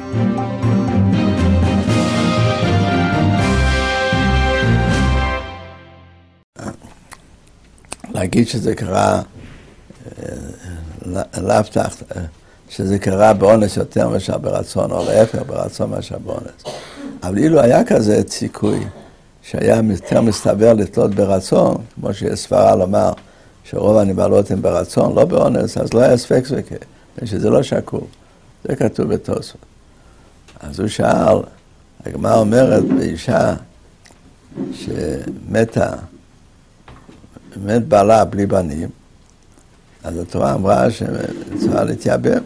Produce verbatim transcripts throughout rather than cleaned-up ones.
להגיד שזה קרה, לאו תחת, שזה קרה באונס יותר מאשר ברצון, או להפך ברצון מאשר באונס. אבל אילו היה כזה סיכוי, שהיה יותר מסתבר לתלות ברצון, כמו שיש סברה לומר, שרוב הנבלות הם ברצון, לא באונס, אז לא היה ספק ספק, שזה לא שקול. זה כתוב בתוספות. אז הוא שאל, הגמרא אומרת באישה שמתה, מת בעלה בלי בנים, אז התורה אמרה שצריכה להתייבם.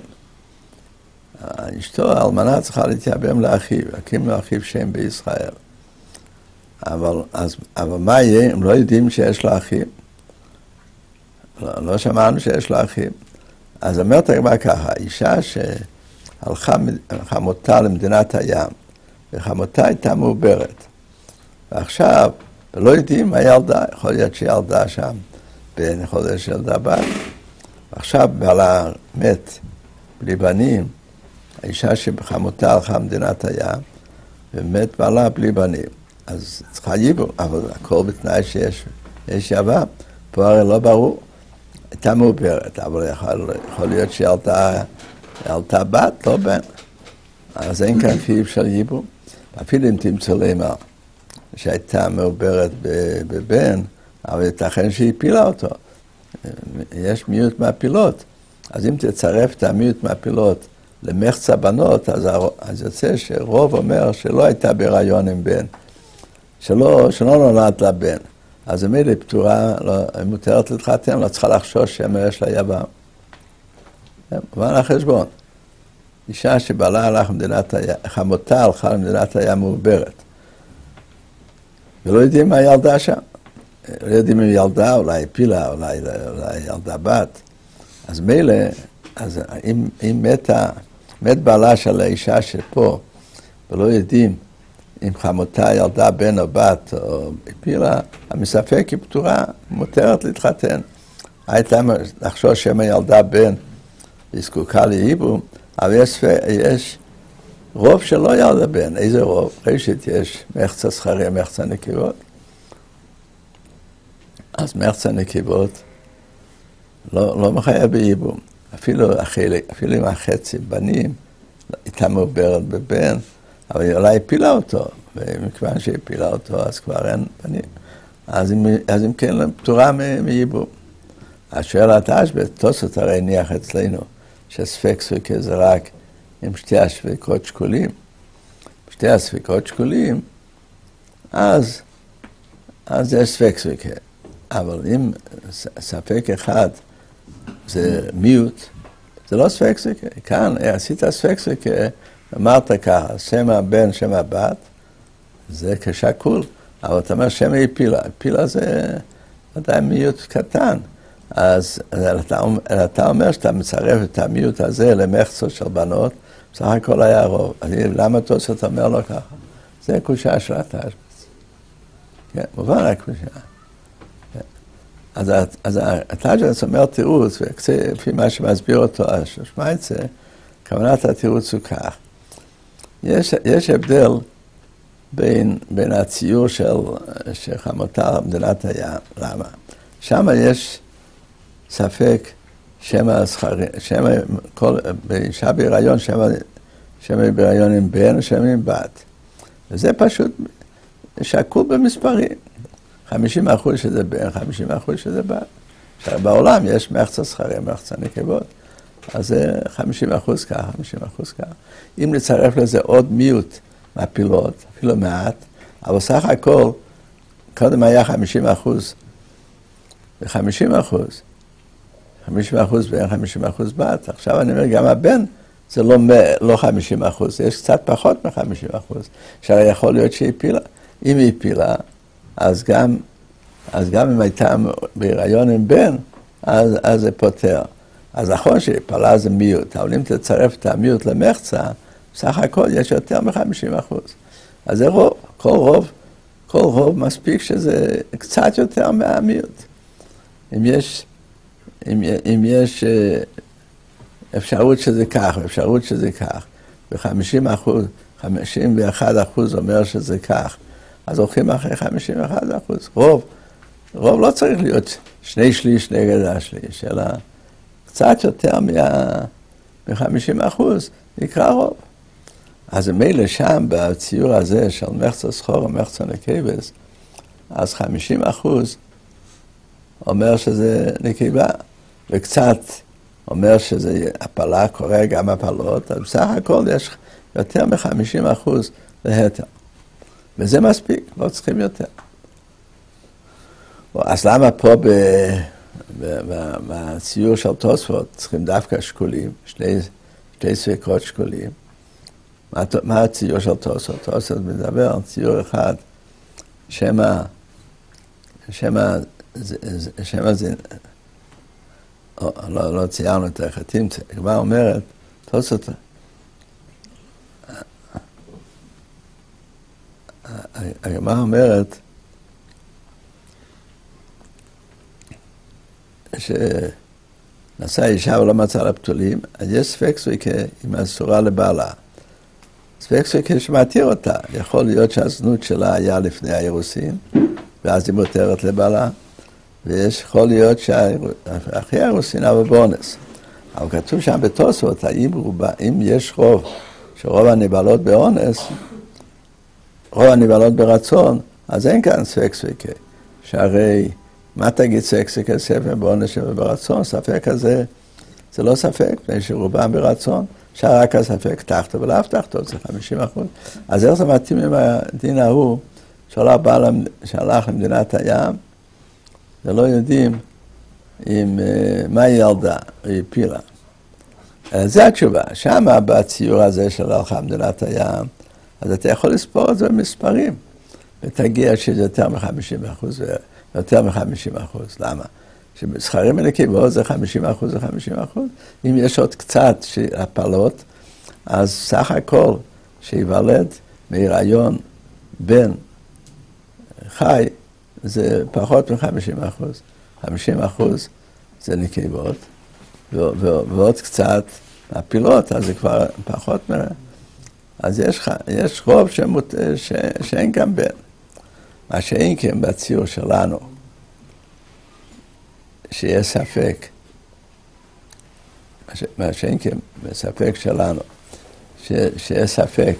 אשתו, האלמנה, צריכה להתייבם לאחיו, להקים לו אחיו שם בישראל. אבל, אז, אבל מה יהיה? הם לא יודעים שיש לה אחים. לא, לא שמענו שיש לה אחים. אז אומרת הגמרא ככה, אישה שהלכה חמותה למדינת הים, וחמותה הייתה מעוברת. ועכשיו, לא יודעים מה ילדה, יכול להיות שילדה שם, בן, יכול להיות שילדה בת. ועכשיו בעלה מת בלי בנים, האישה שבחמותה הלכה למדינת הים, ומת בעלה בלי בנים. אז צריכה ייבום, אבל הכל בתנאי שיש יש יבם. פה הרי לא ברור, הייתה מעוברת, אבל יכול, יכול להיות שילדה ילדה בת, לא בן. אז אין כאן חיוב של ייבום. אפילו אם תמצא למה שהייתה מעוברת בבן, אבל ייתכן שהיא הפילה אותו. יש מיעוט מהפילות. אז אם תצרף את המיעוט מהפילות למחצה בנות, אז, אז יוצא שרוב אומר שלא הייתה בהיריון עם בן. שלא, שלא נולד לה בן. אז המילה פטורה, לא, מותרת להתחתן, לא צריכה לחשוש שמא יש לה יבם. אבל החשבון. אישה שבעלה הלך למדינת הים, חמותה הלכה למדינת הים מעוברת. ולא יודעים מה ילדה שם. לא יודעים אם ילדה, אולי פילה, אולי, אולי ילדה בת. אז מילא, אז אם, אם מתה, מת בעלה של האישה שפה, ולא יודעים אם חמותה ילדה בן או בת או פילה, המספק היא פטורה, מותרת להתחתן. הייתה לחשוש שמא ילדה בן, היא זקוקה לייבום, אבל יש, יש רוב שלא ילדה בן. איזה רוב? ראשית יש מחצה זכרי, מחצה נקבות. אז מחצה נקבות לא, לא מחייב בייבום. אפילו, אפילו עם החצי בנים, הייתה מעוברת בבן, אבל היא אולי הפילה אותו, ומכיוון שהיא הפילה אותו, אז כבר אין בנים. אז אם, אז אם כן, פטורה מייבום. השאלת אשבט, תוספות הרי הניח אצלנו, שספק ספקה זה רק עם שתי הספקות שקולים. שתי הספקות שקולים, אז, אז יש ספק ספקה. אבל אם ספק אחד זה מיעוט, זה לא ספק ספקה. כאן עשית ספק ספקה, אמרת ככה, שם הבן, שם הבת, זה כשקול, אבל אתה אומר שם היא פילה. פילה זה עדיין מיעוט קטן. אז אתה, אתה אומר שאתה מצרף את המיעוט הזה למחצות של בנות, בסך הכל היה רוב. למה תוספות אומר לו ככה? זה קושה של התשבץ. כן, מובן הקושה. אז, אז התשבץ אומר תירוץ, לפי מה שמסביר אותו השמייצה, כוונת התירוץ הוא כך. יש, יש הבדל בין, בין הציור של, של חמותה במדינת הים. למה? שם יש ספק שמא הזכרי, שמא כל, באישה בהיריון, שמא, שמא בהיריון עם בן או שמא עם בת. וזה פשוט שקול במספרים. חמישים אחוז שזה בן, חמישים אחוז שזה בת. עכשיו בעולם יש מחצה זכרי, מחצה נקבות. אז זה חמישים אחוז כך, חמישים אחוז כך. אם נצרף לזה עוד מיעוט מהפילות, אפילו מעט, אבל סך הכל, קודם היה חמישים אחוז ו-חמישים אחוז. חמישים אחוז בן, חמישים אחוז בת. עכשיו אני אומר, גם הבן זה לא, לא חמישים אחוז, יש קצת פחות מ-חמישים אחוז. שהרי יכול להיות שהיא פילה. אם היא פילה, אז גם, אז גם אם הייתה בהיריון עם בן, אז, אז זה פותר. אז נכון שפלה זה מיעוט, אבל אם תצרף את המיעוט למחצה, בסך הכל יש יותר מ-חמישים אחוז. אז זה רוב, כל רוב, כל רוב מספיק שזה קצת יותר מהמיעוט. אם יש, אם, אם יש אפשרות שזה כך, אפשרות שזה כך, ו-חמישים אחוז, חמישים ואחד אחוז אומר שזה כך, אז הולכים אחרי חמישים ואחד אחוז. רוב, רוב לא צריך להיות שני שליש נגד השליש, אלא קצת יותר מ-חמישים אחוז נקרא רוב. אז מילא שם, בציור הזה של מחצה סחור ומחצה נקבס, אז חמישים אחוז אומר שזה נקבה, וקצת אומר שזה הפלה, קורה גם הפלות, אז בסך הכל יש יותר מ-חמישים אחוז להתר. וזה מספיק, לא צריכים יותר. אז למה פה בציור של תוספות צריכים דווקא שקולים, שני, שתי ספקות שקולים? מה, מה הציור של תוספות? תוספות מדבר על ציור אחד, שמה, שמה, שמה זה, או, לא, לא ציירנו את החתים, כבר אומרת, תוספות, הגמרא אומרת שנשא אישה ולא מצא לה פתולים, אז יש ספק ספיקה עם אסורה לבעלה. ספק ספיקה שמתיר אותה. יכול להיות שהזנות שלה היה לפני האירוסין, ואז היא מותרת לבעלה, ויש יכול להיות שאחרי האירוסין אבל באונס. אבל כתוב שם בתוספות, האם אם יש רוב, שרוב הנבעלות באונס, רוב הנבעלות ברצון, אז אין כאן ספק ספיקה. שהרי, מה תגיד ספק ספיקה ספק באונס וברצון? ספק הזה, זה לא ספק, מפני שרובם ברצון, שרק הספק תחתו ולאו תחתו, זה חמישים אחוז. אז איך זה מתאים עם הדין ההוא, שהלך, שהלך למדינת הים, ולא יודעים עם, מה היא ילדה, היא פילה. זה התשובה, שמה בציור הזה של הלכה למדינת הים, אז אתה יכול לספור את זה במספרים, ותגיע שזה יותר מ-חמישים אחוז ויותר מ-חמישים אחוז. למה? שבזכרים ונקבות זה חמישים אחוז ו-חמישים אחוז. אם יש עוד קצת הפלות, אז סך הכל שיוולד מהיריון בן חי, זה פחות מ-חמישים אחוז. חמישים אחוז זה נקבות, ועוד קצת הפילות, אז זה כבר פחות מ... אז יש, יש רוב שמות, ש, שאין גם בן. מה שאין כן בציור שלנו, שיש ספק, מה שאין כן בספק שלנו, ש, שיש ספק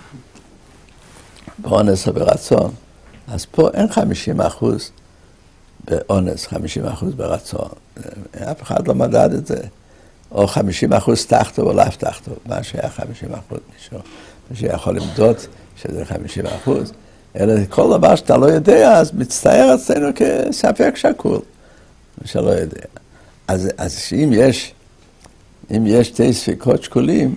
באונס או ברצון, אז פה אין חמישים אחוז באונס, חמישים אחוז ברצון. אף אחד לא מדד את זה. או חמישים אחוז תחתו או לאו תחתו, מה שהיה חמישים אחוז מישהו. שיכול למדוד שזה חמישים אחוז, אלא כל דבר שאתה לא יודע, אז מצטער אצלנו כספק שקול, שלא יודע. אז, אז שאם יש, אם יש שתי ספקות שקולים,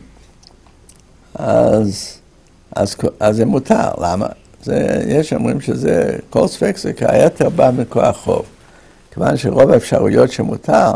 אז, אז, אז זה מותר. למה? זה, יש אומרים שזה, כל ספק זה כהיתר בא מכוח חוב. כיוון שרוב האפשרויות שמותר,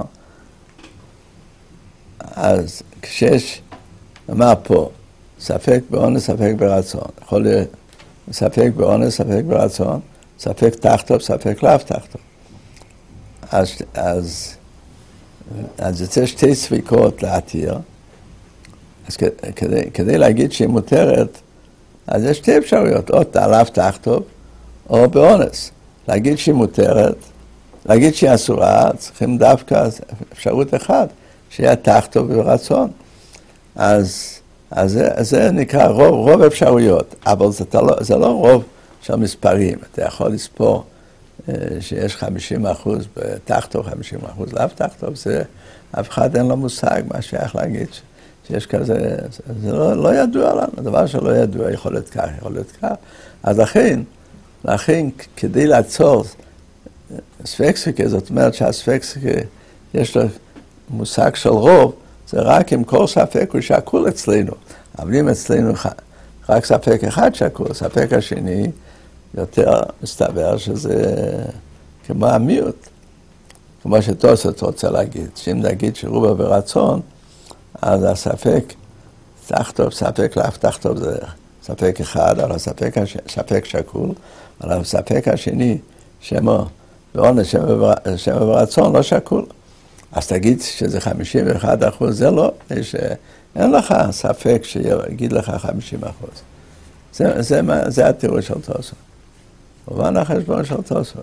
אז כשיש, אמר פה, ספק באונס, ספק ברצון. יכול להיות ספק באונס, ספק ברצון, ספק תחתו, ספק לאו תחתו. אז, אז, אז יצא שתי ספקות להתיר. אז כדי, כדי להגיד שהיא מותרת, אז יש שתי אפשרויות, או לאו תחתו, או באונס. להגיד שהיא מותרת, להגיד שהיא אסורה, צריכים דווקא אפשרות אחת, שיהיה תחתו ברצון. אז אז זה, זה נקרא רוב, רוב אפשרויות, אבל זה לא, זה לא רוב של מספרים. אתה יכול לספור שיש חמישים אחוז בתחתו, חמישים אחוז לאו תחתו, זה, אף אחד אין לו מושג מה שייך להגיד שיש כזה, זה, זה לא, לא ידוע לנו, דבר שלא ידוע, יכול להיות כך, יכול להיות כך. אז לכן, לכן כדי לעצור ספקסיקה, זאת אומרת שהספקסיקה יש לו מושג של רוב, זה רק אם כל ספק הוא שקול אצלנו. אבל אם אצלנו רק ספק אחד שקול, ספק השני יותר מסתבר שזה כמו המיעוט. כמו שתוספות רוצה להגיד, שאם נגיד שרובה ברצון, אז הספק תחתוב, ספק לאו תחתוב זה ספק אחד, אבל הספק הש... ספק שקול, אבל הספק השני שמו בעונש שמו ברצון לא שקול. אז תגיד שזה חמישים ואחד אחוז, זה לא, יש, אין לך ספק שיגיד לך חמישים אחוז. זה, זה, זה התיאור של תוספות. ובן החשבון של תוספות.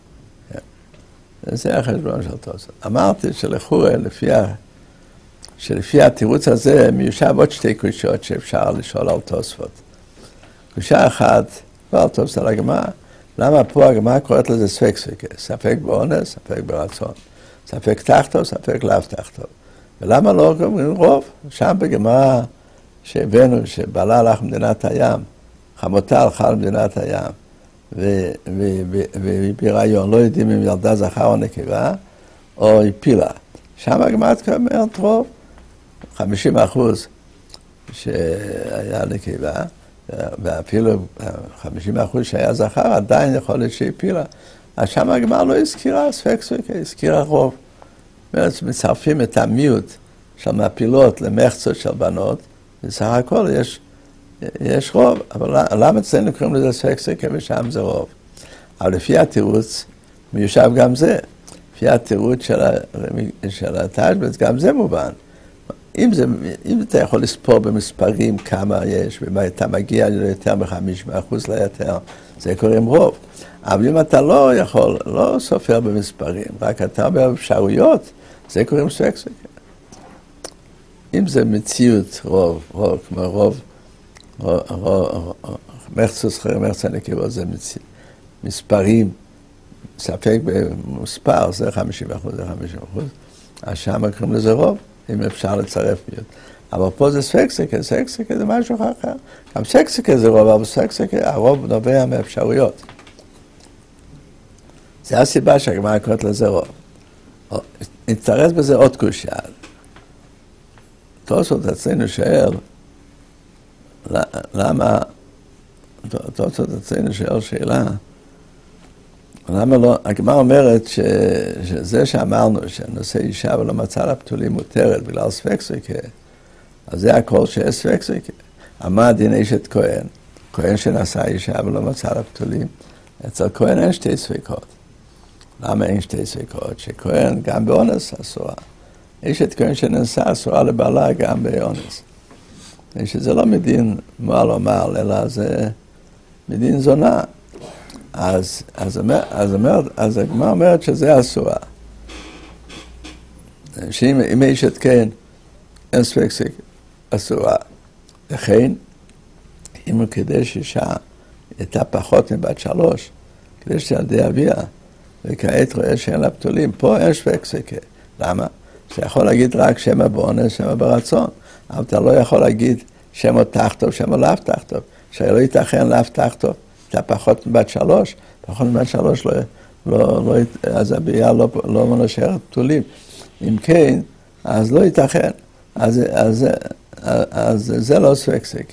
זה החשבון של תוספות. אמרתי שלכאורה, לפי, ה... שלפי התירוץ הזה, מיושב עוד שתי קושיות שאפשר לשאול על תוספות. קושה אחת, לא על תוספות על הגמרא, למה פה הגמרא קוראת לזה ספק ספק? ספק באונס, ספק ברצון. ספק תחתו, ספק לאו תחתו. ולמה לא אומרים רוב? שם בגמרא שהבאנו, שבעלה הלך מדינת הים, חמותה הלכה למדינת הים, ובהיריון, לא יודעים אם ילדה זכר או נקבה, או הפילה. שם הגמרא אומרת רוב, חמישים אחוז שהיה נקבה, ואפילו חמישים אחוז שהיה זכר, עדיין יכול להיות שהפילה. אז שם הגמרא לא הזכירה ספק ספק, הזכירה רוב. זאת אומרת, מצרפים את המיעוט של מפילות למחצות של בנות, בסך הכל יש, יש רוב, אבל למה אצלנו קוראים לזה ספק ספק ושם זה רוב? אבל לפי התירוץ מיושב גם זה, לפי התירוץ של, של התשבץ גם זה מובן. אם, זה, אם אתה יכול לספור במספרים כמה יש, ואתה מגיע ליותר מ-חמישים אחוז ליותר, זה קוראים רוב. אבל אם אתה לא יכול, לא סופר במספרים, רק אתה אומר אפשרויות, זה קוראים ספק ספק. אם זה מציאות רוב, רוב, כמו רוב, רוב, רוב, מחצוס חרי מחצה נקבות, זה מציאות. מספרים, ספק במספר, זה חמישים אחוז, זה חמישים אחוז, אז שם קוראים לזה רוב, אם אפשר לצרף מיעוט. אבל פה זה ספק ספק, ספק ספק זה משהו אחר. גם ספק ספק זה רוב, אבל ספק ספק, הרוב נובע מאפשרויות. זה הסיבה שהגמרא קוראת לזה רוב. נתרץ בזה עוד קושיה. תוספות אצלנו שואל, למה, תוספות אצלנו שואל שאלה, למה לא, הגמרא אומרת ש, שזה שאמרנו שנושא אישה ולא מצא לה פתולים מותרת בגלל ספק ספק, אז זה הכל שיש ספק ספק. אמר דין אשת כהן, כהן שנשא אישה ולא מצא לה פתולים, אצל כהן אין שתי ספקות. למה אין שתי ספקות? שכהן גם באונס אסורה. אשת כהן שנשא אסורה לבעלה גם באונס. שזה לא מדין מועל או מעל, אלא זה מדין זונה. אז, אז, אומר, אז, אומר, אז הגמרא אומרת שזה אסורה. שאם אשת כהן אין ספק ספק אסורה. לכן, אם הוא קידש אישה הייתה פחות מבת שלוש, קידש ילדי אביה, וכעת רואה שאין לה פתולים, פה אין ספק ספק. למה? אתה יכול להגיד רק שמה באונס, שמה ברצון, אבל אתה לא יכול להגיד שמה תחתוב, שמה לאו תחתוב. שלא ייתכן לאו תחתוב, אתה פחות מבת שלוש, פחות מבת שלוש, לא, לא, לא, אז הביה לא, לא מנשארת פתולים. אם כן, אז לא ייתכן. אז, אז, אז, אז זה לא ספק ספק.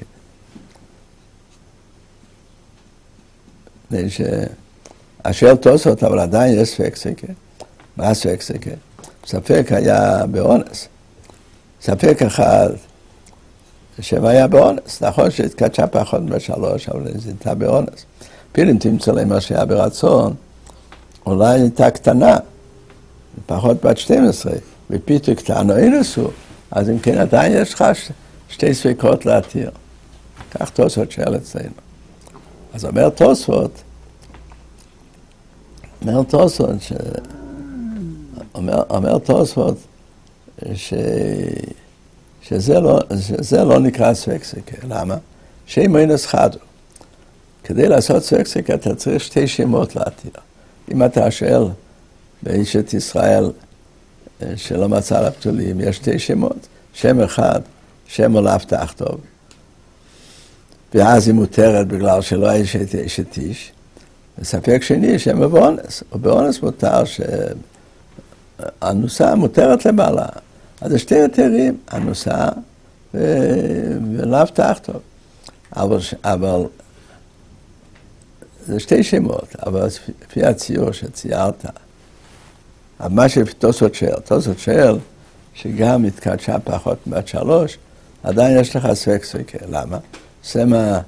השאל תוספות, אבל עדיין יש ספק ספק. מה ספק ספק? ספק היה באונס. ספק אחד שהיה באונס. נכון שהתקדשה פחות בשלוש, אבל זה הייתה באונס. אפילו אם תמצא להם מה שהיה ברצון, אולי הייתה קטנה, פחות בת שתים עשרה, ופתאום קטנה אין עשו. אז אם כן, עדיין יש לך שתי ספקות להתיר. כך תוספות שאל אצלנו. אז אומר תוספות, אומר תוספות, ש... אומר, אומר תוספות, ש... שזה, לא, שזה לא נקרא ספק ספק. למה? שם אינס חדו. כדי לעשות ספק ספק, אתה צריך שתי שמות להתיר. אם אתה שואל באשת ישראל שלא מצא לה פתולים, יש שתי שמות. שם אחד, שם לאו תחתוב. ואז היא מותרת בגלל שלא היה אשת אשת איש. וספק שני, שם באונס. ובאונס מותר שהנוסה מותרת לבעלה. אז יש שתי היתרים, הנוסה ו... ולאו תחתוב. אבל, אבל זה שתי שמות, אבל לפי הציור שציירת, מה שתוספות שואל, תוספות שואל שגם התקדשה פחות בת שלוש, עדיין יש לך ספק ספק. למה? שמה,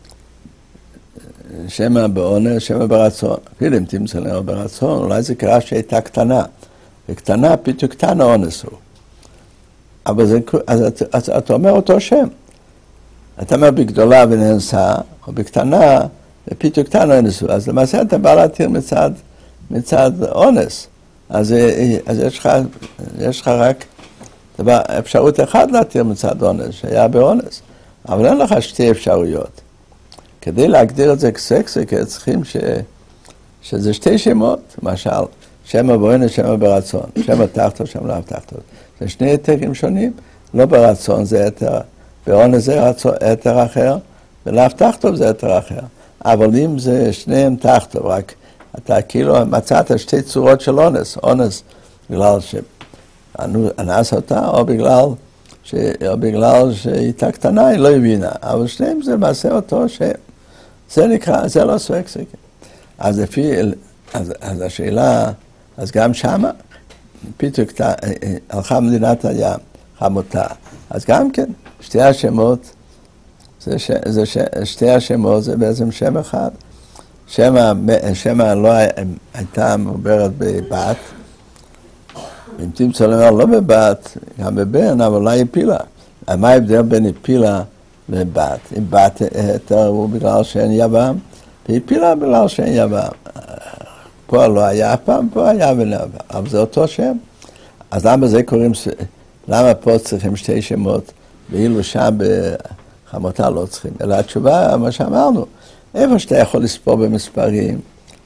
שמה באונס, שמה ברצון. אפילו אם תמצא לנו ברצון, אולי זה קרה שהייתה קטנה. וקטנה, פתאום קטנה אונס הוא. אבל זה, אז, אז אתה אומר אותו שם. אתה אומר בגדולה ונאנסה, או בקטנה, ופתאום קטנה נאנסו. אז למעשה אתה בא להתיר מצד, מצד אונס. אז, אז יש לך, יש לך רק דבר, אפשרות אחת להתיר מצד אונס, שהיה באונס. אבל אין לך שתי אפשרויות. כדי להגדיר את זה כסקסיקה, צריכים ש, שזה שתי שמות, למשל, שם באונס, שם ברצון, שם תחתו, שם לאו תחתו. זה שני היתרים שונים, לא ברצון זה היתר, באונס זה היתר אחר, ולאו תחתו זה היתר אחר. אבל אם זה שניהם תחתו, רק אתה כאילו מצאת שתי צורות של אונס, אונס בגלל שאנס אותה, או בגלל, ש... או בגלל שהיא הייתה קטנה, היא לא הבינה. אבל שניהם זה למעשה אותו שם. זה נקרא, זה לא סקסיקה. אז לפי, אז, אז השאלה, אז גם שמה, פתאום הלכה מדינת הים, חמותה. אז גם כן, שתי השמות, זה ש, זה ש, שתי השמות זה בעצם שם אחד. שמה, שמה לא הייתה מעוברת בבת, אם תמצא לומר לא בבת, גם בבן, אבל אולי הפילה. מה ההבדל בין הפילה לבת? אם בת היתר הוא בגלל שאין יבם, והפילה בגלל שאין יבם. פה לא היה אף פעם, פה היה ונבם. אבל זה אותו שם. אז למה זה קוראים, למה פה צריכים שתי שמות, ואילו שם בחמותה לא צריכים? אלא התשובה, מה שאמרנו, איפה שאתה יכול לספור במספרים,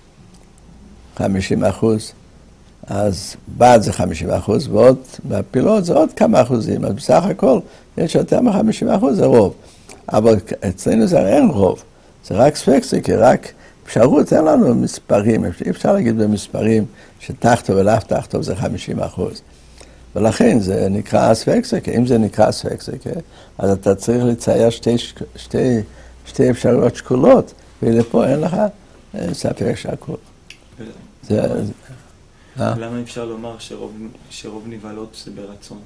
חמישים אחוז, אז בת זה חמישים אחוז, ועוד בפילות זה עוד כמה אחוזים, אז בסך הכל יש יותר מ-חמישים אחוז, זה רוב. אבל אצלנו זה אין רוב, זה רק ספקסיקה, רק אפשרות, אין לנו מספרים, אי אפשר להגיד במספרים שתחתו ולאו תחתו זה חמישים אחוז. ולכן זה נקרא ספקסיקה, אם זה נקרא ספקסיקה, אז אתה צריך לצייר שתי, שתי, שתי אפשרויות שקולות, ולפה אין לך ספק שקול. זה... למה אפשר לומר שרוב, שרוב נבלות זה ברצון?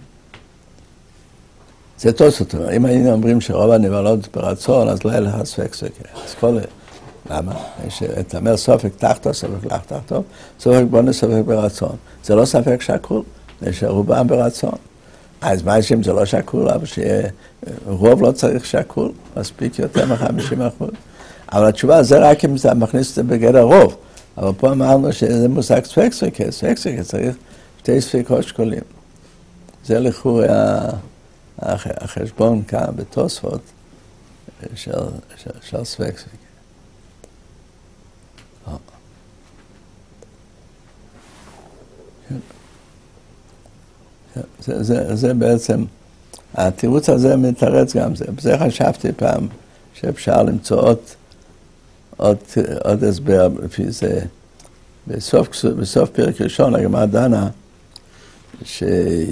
זה תוספות. אם היינו אומרים שרוב הנבלות ברצון, אז לא היה לך ספק-ספק. אז כל... למה? אתה אומר סופק תחתו, סופק לך תחתו, סופק בונס, סופק ברצון. זה לא ספק שקול, זה שרובם ברצון. אז מה יש אם זה לא שקול, אבל שרוב לא צריך שקול, מספיק יותר מ-חמישים אחוז. אבל התשובה זה רק אם אתה מכניס את זה בגדר רוב. אבל פה אמרנו שזה מושג ספק-ספקה, ספק-ספקה צריך שתי ספקות שקולים. זה לכאורה החשבון כאן בתוספות של, של, של ספק-ספקה. זה, זה, זה בעצם, התירוץ הזה מתרץ גם זה. בזה חשבתי פעם שאפשר למצוא עוד עוד, עוד הסבר לפי זה, בסוף, בסוף פרק ראשון, הגמרא דנה, ש...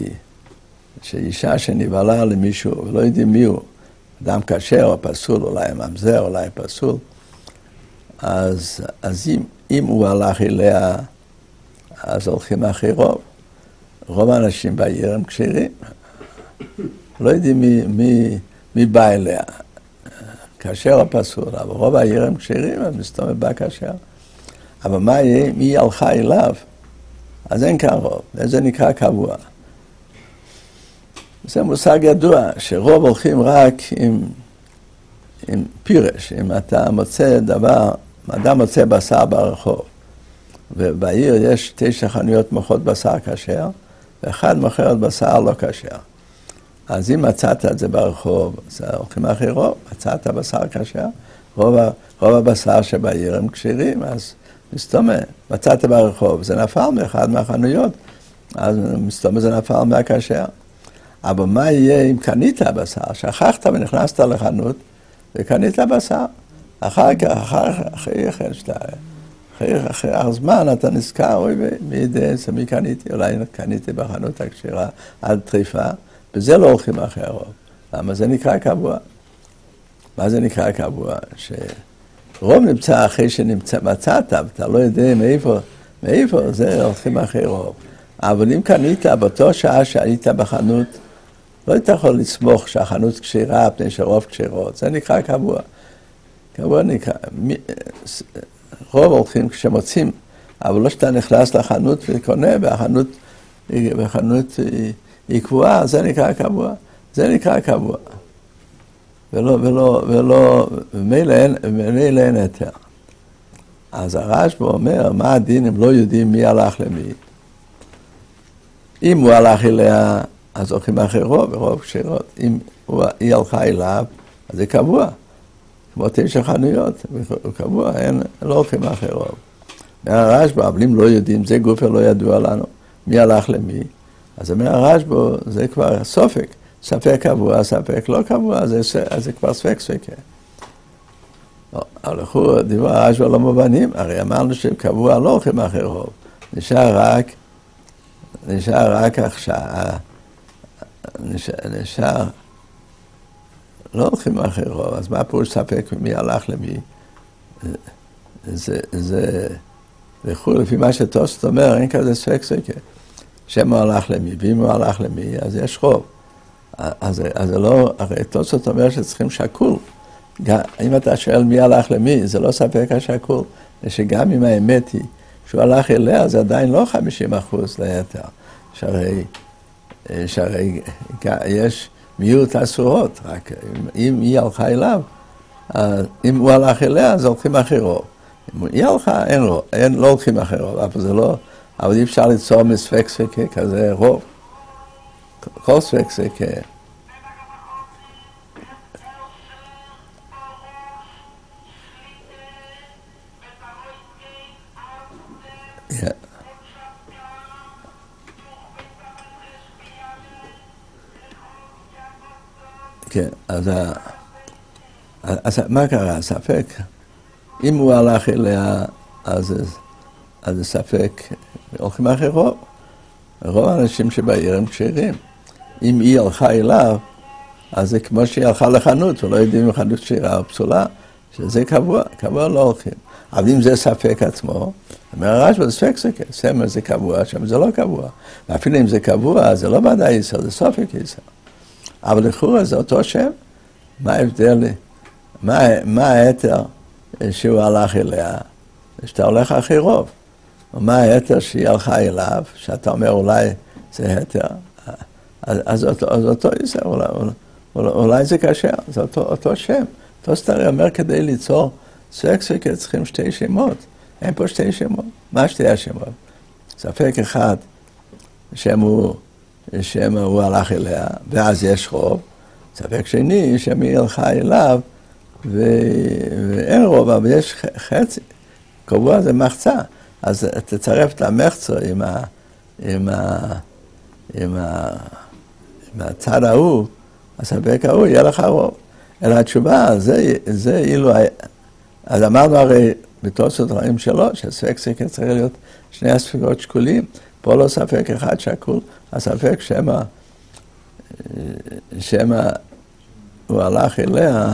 שאישה שנבהלה למישהו, ולא יודעים מי הוא, אדם כשר או פסול, אולי ממזר, אולי פסול, אז, אז אם, אם הוא הלך אליה, אז הולכים אחרי רוב. רוב האנשים בעיר הם כשרים, לא יודעים מי, מי, מי בא אליה. כשר או פסול, אבל רוב העיר הם כשרים, אז מסתובב בא כשר. אבל מה יהיה, מי הלכה אליו? אז אין כאן רוב, וזה נקרא קבוע. זה מושג ידוע, שרוב הולכים רק עם, עם פירש, אם אתה מוצא דבר, אדם מוצא בשר ברחוב, ובעיר יש תשע חנויות מוכרות בשר כשר, ואחד מוכרת בשר לא כשר. אז אם מצאת את זה ברחוב, אז הולכים אחרי רוב, מצאת בשר כשר, רוב, רוב הבשר שבעיר הם כשרים, אז מסתומה, מצאת ברחוב, זה נפל מאחד מהחנויות, אז מסתומה זה נפל מהכשר. אבל מה יהיה אם קנית בשר, שכחת ונכנסת לחנות, וקנית בשר, אחר כך, אחר אחרי אחרי שאתה, אחרי אחרי הזמן אתה נזכר, אוי, מי יודע, מי קניתי, אולי קניתי בחנות הכשרה על טריפה, וזה לא הולכים אחרי הרוב. למה זה נקרא קבוע? מה זה נקרא קבוע? שרוב נמצא אחרי שמצאת, ואתה לא יודע מאיפה, מאיפה זה הולכים אחרי רוב. אבל אם קנית באותו שעה שהיית בחנות, לא היית יכול לסמוך שהחנות כשרה, פני שרוב כשרות. זה נקרא קבוע. קבוע נקרא, רוב הולכים כשמוצאים, אבל לא שאתה נכנס לחנות וקונה, והחנות, והחנות היא קבועה, זה נקרא קבוע, זה נקרא קבוע. ולא, ולא, ולא, ומילא אין, ומילא אין היתר. אז הרשב"א אומר, מה הדין אם לא יודעים מי הלך למי? אם הוא הלך אליה, אז הולכים אחרי רוב, ורוב קשירות. אם הוא, היא הלכה אליו, אז זה קבוע. כמו תשע חנויות, הוא קבוע, אין, לא הולכים אחרי רוב. מהרשב"א, אבל אם לא יודעים, זה גוף לא ידוע לנו, מי הלך למי. אז מהרשב"א, זה כבר סופק. ספק קבוע, ספק לא קבוע, זה, זה כבר ספק ספק. אבל לכו, דיבר הרשב"א לא מובנים, הרי אמרנו שקבוע לא הולכים אחרי רוב. נשאר רק, נשאר רק עכשיו, נשאר, נשאר, לא הולכים אחרי רוב, אז מה פירוש ספק מי הלך למי? זה, זה, לכו, לפי מה שתוספות אומר, אין כזה ספק ספק. שם הוא הלך למי, ואם הוא הלך למי, אז יש רוב. אז, אז זה לא, הרי תוספות אומר שצריכים שקול. גם, אם אתה שואל מי הלך למי, זה לא ספק השקול. שגם אם האמת היא שהוא הלך אליה, זה עדיין לא חמישים אחוז ליתר. שהרי, שהרי יש מיעוט אסורות, רק אם היא הלכה אליו, אם הוא הלך אליה, אז הולכים אחרי רוב. אם היא הלכה, אין רוב, אין, לא הולכים אחרי רוב, אבל זה לא, אבל אי אפשר ליצור מספק ספק כזה רוב. כל ספק ספק. Yeah. כן, אז, אז מה קרה? הספק, אם הוא הלך אליה, אז, אז זה ספק, הולכים אחרי רוב. רוב האנשים שבעיר הם כשרים. אם היא הלכה אליו, אז זה כמו שהיא הלכה לחנות, ולא יודעים אם חנות כשירה או פסולה, שזה קבוע, קבוע לא הולכים. אבל אם זה ספק עצמו, אומר הרשב"א, זה ספק ספק, סמל זה קבוע, שם זה לא קבוע. ואפילו אם זה קבוע, זה לא ודאי ישראל, זה סופק ישראל. אבל לכאורה זה אותו שם, מה ההבדל? מה, מה ההתר שהוא הלך אליה? שאתה הולך אחרי רוב. ומה ההתר שהיא הלכה אליו, שאתה אומר אולי זה התר, אז, אז, אותו, אז אותו ישראל, אולי, אולי, אולי זה קשה, זה אותו, אותו שם. תוספות אומר כדי ליצור ספק ספק צריכים שתי שמות. אין פה שתי שמות. מה שתי השמות? ספק אחד, שם הוא, שם הוא הלך אליה, ואז יש רוב. ספק שני, שם היא הלכה אליו, ו... ואין רוב, אבל יש חצי. קבוע זה מחצה. אז תצרף את המחצה עם, ה... עם, ה... עם, ה... עם הצד ההוא, הספק ההוא, יהיה לך רוב. אלא התשובה, זה, זה אילו, אז אמרנו הרי בתוספות דברים שלו, שהספק ספק צריך להיות שני הספקות שקולים, פה לא ספק אחד שקול, הספק שמה, שמה הוא הלך אליה,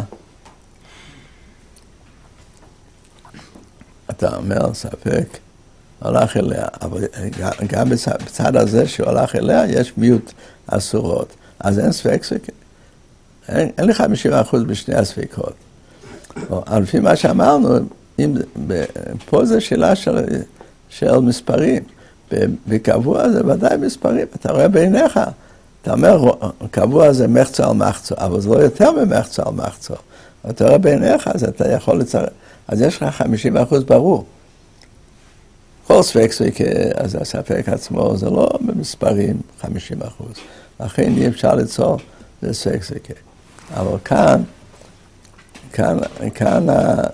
אתה אומר ספק, הלך אליה, אבל גם בצד הזה שהוא הלך אליה, יש מיעוט אסורות, אז אין ספק ספק. אין, אין לי חמישים אחוז בשני הספקות. אבל לפי מה שאמרנו, אם, פה זה שאלה של, של מספרים. בקבוע זה ודאי מספרים. אתה רואה בעיניך, אתה אומר, קבוע זה מחצה על מחצה, אבל זה לא יותר ממחצה על מחצה. אתה רואה בעיניך, אז אתה יכול לצרף. אז יש לך חמישים אחוז ברור. כל ספק ספק, אז הספק עצמו זה לא במספרים חמישים אחוז. לכן אי אפשר ליצור, זה ספק ספק. אבל כאן, כאן, כאן,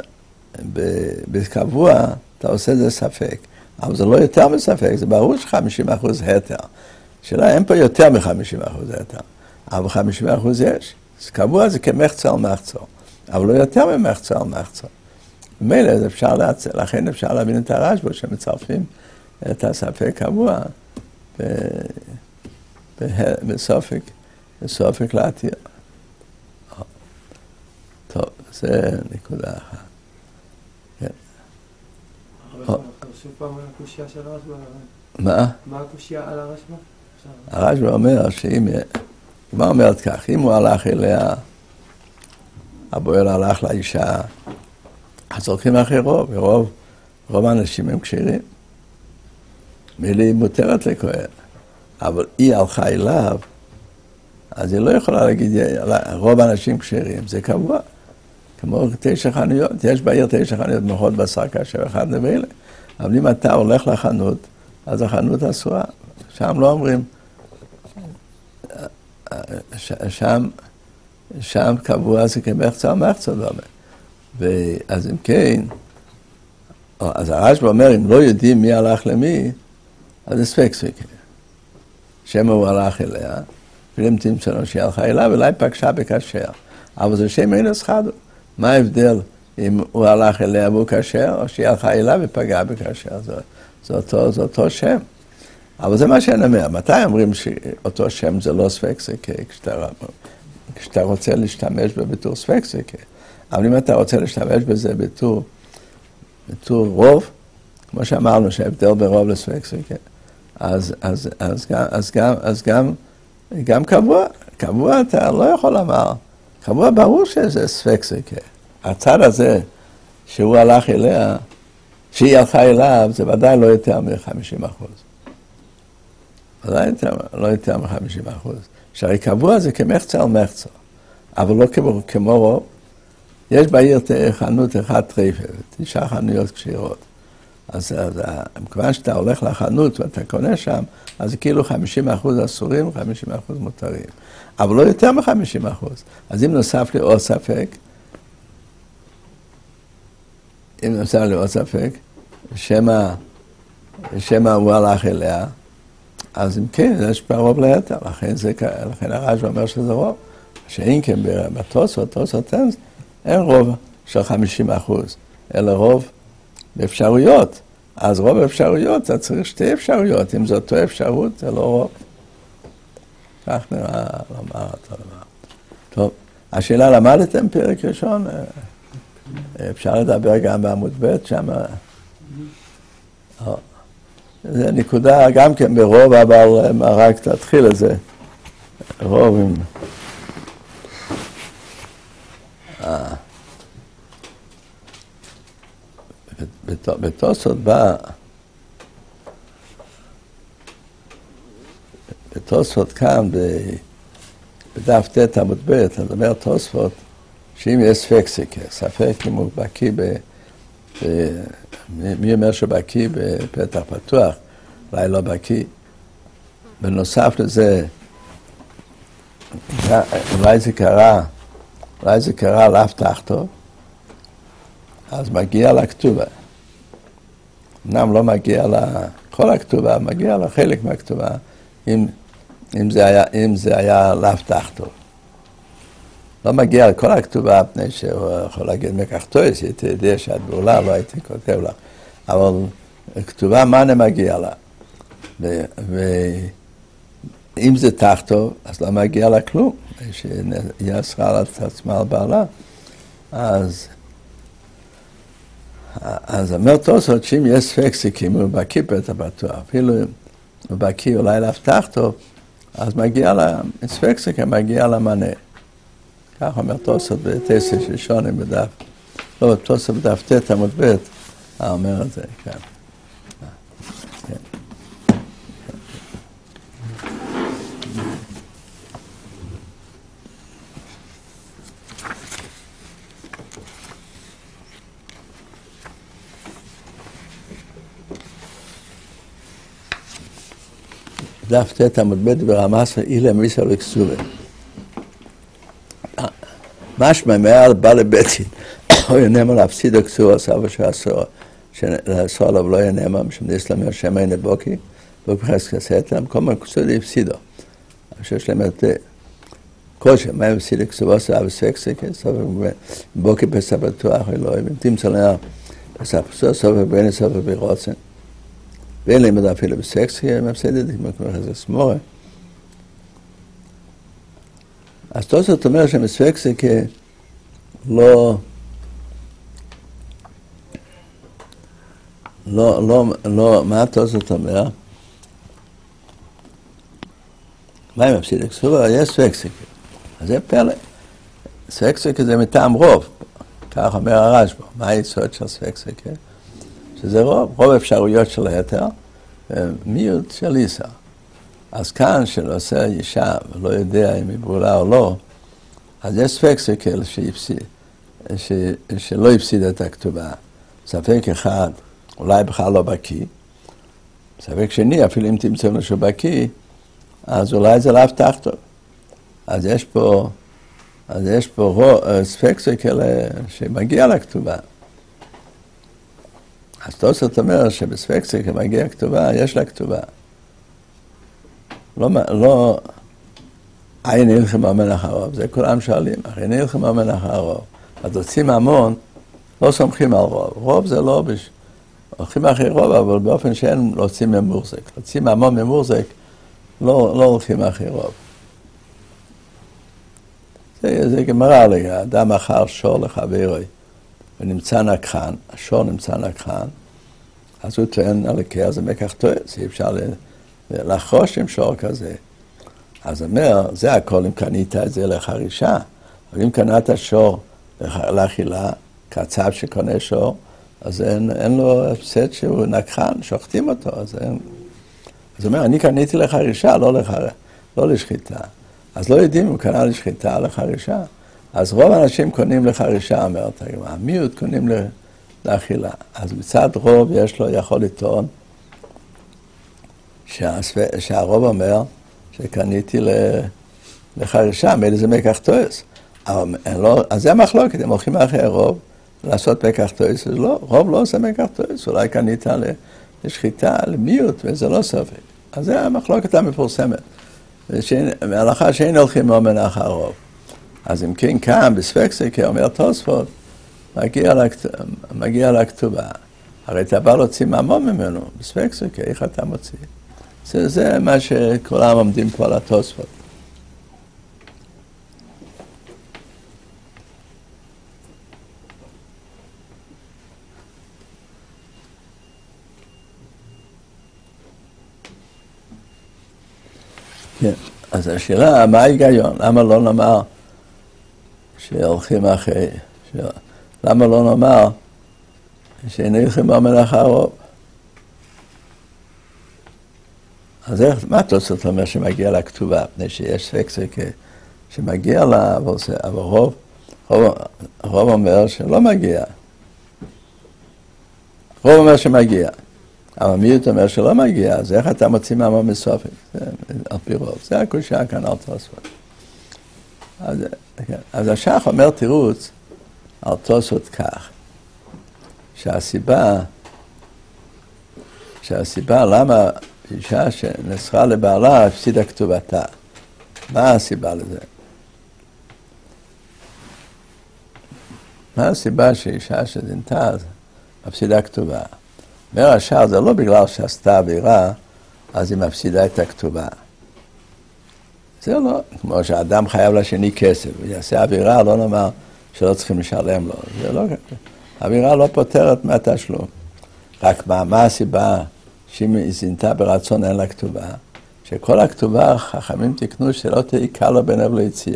בקבוע, אתה עושה זה ספק. אבל זה לא יותר מספק, זה ברור ש-חמישים אחוז התר. שאלה, אין פה יותר מ-חמישים אחוז התר. אבל חמישים אחוז יש. אז קבוע זה כמחצה על מחצה. אבל לא יותר ממחצה על מחצה. ומילא, זה אפשר להצ... לכן אפשר להבין את הרשב"א, שמצרפים את הספק קבוע ב... ב... בסופק, בסופק להתיר. טוב, זה נקודה אחת. כן. שוב פעם על הקושייה של הרשב"א. מה? מה הקושייה על הרשב"א? הרשב"א אומר שאם, מה אומרת כך, אם הוא הלך אליה, הבועל הלך לאישה, אז הולכים אחרי רוב, ורוב, רוב האנשים הם כשרים. מילי מותרת לכהן, אבל היא הלכה אליו, אז היא לא יכולה להגיד, רוב האנשים כשרים, זה קבוע. כמו תשע חנויות, יש בעיר תשע חנויות מאכול בשר כשר אחד ואלה. אבל אם אתה הולך לחנות, אז החנות אסורה. שם לא אומרים, שם, שם קבוע זה כמחצה או מחצה דומה. ואז אם כן, אז הרשב"א אומר, אם לא יודעים מי הלך למי, אז זה ספק ספק. שמה הוא הלך אליה, ואם תמצא לו שהיא הלכה אליה, ואולי פגשה בכשר. אבל זה שם אין אסחדו. מה ההבדל אם הוא הלך אליה והוא כשר, או שהיא הלכה אליה ופגעה בכשר? זה, זה, אותו, זה אותו שם. אבל זה מה שאני אומר. מתי אומרים שאותו שם זה לא ספק ספק? כשאתה, כשאתה רוצה להשתמש בביטור ספק ספק. אבל אם אתה רוצה להשתמש בזה בתור, בתור רוב, כמו שאמרנו שההבדל ברוב לספק ספק, אז, אז, אז, גם, אז, גם, אז גם, גם קבוע, קבוע אתה לא יכול לומר, קבוע ברור שזה ספק ספק. הצד הזה שהוא הלך אליה, שהיא הלכה אליו, זה ודאי לא יותר מ-חמישים אחוז. ודאי יותר, לא יותר מ-חמישים אחוז. שהרי קבוע זה כמחצה על מחצה, אבל לא כמו, כמו רוב. יש בעיר חנות אחת טרייפה, תשעה חנויות כשירות. אז, אז כיוון שאתה הולך לחנות ואתה קונה שם, אז זה כאילו חמישים אחוז אסורים ו-חמישים אחוז מותרים. אבל לא יותר מ-חמישים אחוז. אז אם נוסף לי עוד ספק, אם נוסף לי עוד ספק, שמה, שמה הוא הלך אליה, אז אם כן, יש פה רוב ליתר. לכן, זה, לכן הרשב"א אומר שזה רוב. שאם כן בתוספות, תוספות אין, אין רוב של חמישים אחוז, אלא רוב באפשרויות. אז רוב האפשרויות, אתה צריך שתי אפשרויות. אם זו אותו אפשרות, זה לא רוב. כך נראה לומר אותו דבר. טוב, השאלה, למדתם פרק ראשון? אפשר לדבר גם בעמוד ב' שם. זה נקודה גם כן ברוב, אבל רק תתחיל את זה. רוב עם... בתוספות בא, בתוספות כאן, בדף ט' עמוד ב', אז אומר תוספות, שאם יש ספק ספק, ספק אם הוא בקיא ב... מי אומר שבקיא בפתח פתוח, אולי לא בקיא. בנוסף לזה, אולי זה קרה, אולי זה קרה לאו תחתו, אז מגיע לכתובה. אמנם לא מגיע לכל הכתובה, מגיע לחלק מהכתובה, אם, אם זה היה, אם זה היה לאו תחתו. לא מגיע לכל הכתובה, פני שהוא יכול להגיד מקחתויס, הייתי יודע שאת בעולה, לא הייתי כותב לך. אבל כתובה, מה אני מגיע לה? ואם זה תחתו, אז לא מגיע לה כלום. שהיא אסרה על עצמה על בעלה. אז, אז אומר תוספות, שאם יש ספק סיכים, הוא בקיא פתח פתוח, אפילו הוא בקיא אולי לאו תחתו, אז מגיע לה, ספק סיכים מגיע למנה. כך אומר תוספות בתשע ששונים בדף, לא, תוספות בדף ט' עמוד ב', אומר את זה, כן. דף ט' עמוד ב' ברמסה אילה מיסה לקסובה. משמע מעל בא לבית או ינמה להפסיד הקסורה סבא שעשור, שעשור עליו לא ינמה, משום נסלם השם אין לבוקי, ובחס כסת להם, כל מה קסודה הפסידו. שיש להם את כל שם, מה הם הפסיד הקסורה סבא ספקסק, סבא בוקי פסע בטוח, אלוהים, תמצא להם פסע פסוע, סבא בני סבא ברוצן. ואין להם מדע אפילו בסקס, כי הם הפסדת, כמו איזה סמורה. אז תוספות אומר שמספקס זה כלא, לא, לא, לא, מה תוספות אומר? מה הם הפסידת? כסובה, יש ספקס. אז זה פלא. ספקס זה מטעם רוב. כך אומר הרשב"א. מה היסוד של ספקס? שזה רוב, רוב אפשרויות של היתר, מיעוט של איסה. אז כאן, שעושה אישה ולא יודע אם היא בעולה או לא, אז יש ספק סקל שהפסיד, ש, שלא הפסיד את הכתובה. ספק אחד, אולי בכלל לא בקיא. ספק שני, אפילו אם תמצאו משהו בקיא, אז אולי זה לאו תחתו. אז יש פה, אז יש פה ספק סקל שמגיע לכתובה. אז תוספות אומר שבספק סקל מגיע כתובה, יש לה כתובה. לא, לא, אין הלכים המלך הרוב, זה כולם שואלים, אין הלכים המלך הרוב. אז רוצים המון, לא סומכים על רוב. רוב זה לא, בש... הולכים אחרי רוב, אבל באופן שאין רוצים ממורזק. רוצים המון ממורזק, לא, לא הולכים אחרי רוב. זה, זה גמרא לגע, אדם אחר שור לחברוי, ונמצא נקחן, השור נמצא נקחן, אז הוא טוען על הקר, זה מקח טוען, זה אפשר לחרוש עם שור כזה. אז אומר, זה הכל אם קנית את זה לחרישה, אבל אם קנית שור לאכילה, קצב שקונה שור, אז אין, אין לו הפסד שהוא נקחן, שוחטים אותו, אז אין... אז אומר, אני קניתי לחרישה, לא, לחר... לא לשחיטה. אז לא יודעים אם הוא קנה לשחיטה או לחרישה. אז רוב האנשים קונים לחרישה, אומרת הגמרא, המיעוט קונים לאכילה. אז מצד רוב יש לו, יכול לטעון, שהספ... שהרוב אומר שקניתי לחרישה, מילא זה מקח טועס. אבל לא, אז זה המחלוקת, הם הולכים אחרי הרוב לעשות מקח טועס, אז לא, רוב לא עושה מקח טועס, אולי קנית לשחיטה, למיעוט, וזה לא ספק. אז זה המחלוקת המפורסמת. מהלכה שאין הולכים מאומן אחר הרוב. אז אם כן כאן, בספק סקר, אומר תוספות, מגיע, לכת... מגיע לכתובה. הרי אתה בא להוציא ממון ממנו, בספק סקר, איך אתה מוציא? זה, זה מה שכולם עומדים פה על התוספות. כן, אז השאלה, מה ההיגיון? למה לא נאמר שהולכים אחרי, ש... למה לא נאמר שאין הולכים במלאכה הרוב? אז איך, מה תוספות אומר שמגיע לכתובה? מפני שיש ספק סקר שמגיע לה, אבל, זה, אבל רוב, רוב, רוב אומר שלא מגיע. רוב אומר שמגיע. אבל מיעוט אומר שלא מגיע, אז איך אתה מוציא מאמר מסופק? על פי רוב. זה הקושיה כאן על תוספות. אז, אז השח אומר תירוץ על תוספות כך, שהסיבה, שהסיבה למה אישה שנסרה לבעלה הפסידה כתובתה. מה הסיבה לזה? מה הסיבה שאישה שזינתה מפסידה כתובה? אומר השאר, זה לא בגלל שעשתה עבירה, אז היא מפסידה את הכתובה. זה לא, כמו שאדם חייב לשני כסף, הוא יעשה עבירה, לא נאמר שלא צריכים לשלם לו. זה לא ככה. עבירה לא פותרת מהתשלום. רק מה, מה הסיבה שאם היא זינתה ברצון אין לה כתובה? שכל הכתובה, חכמים תקנו שלא תהיה קל לו בין אב ליציאה.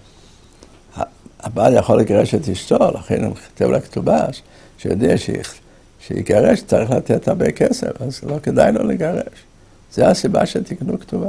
הבעל יכול לגרש את אשתו, לכן הוא כתב לה כתובה, שיודע שהיא... שיגרש צריך לתת הרבה כסף, אז לא כדאי לו לגרש. זה הסיבה שתקנו כתובה.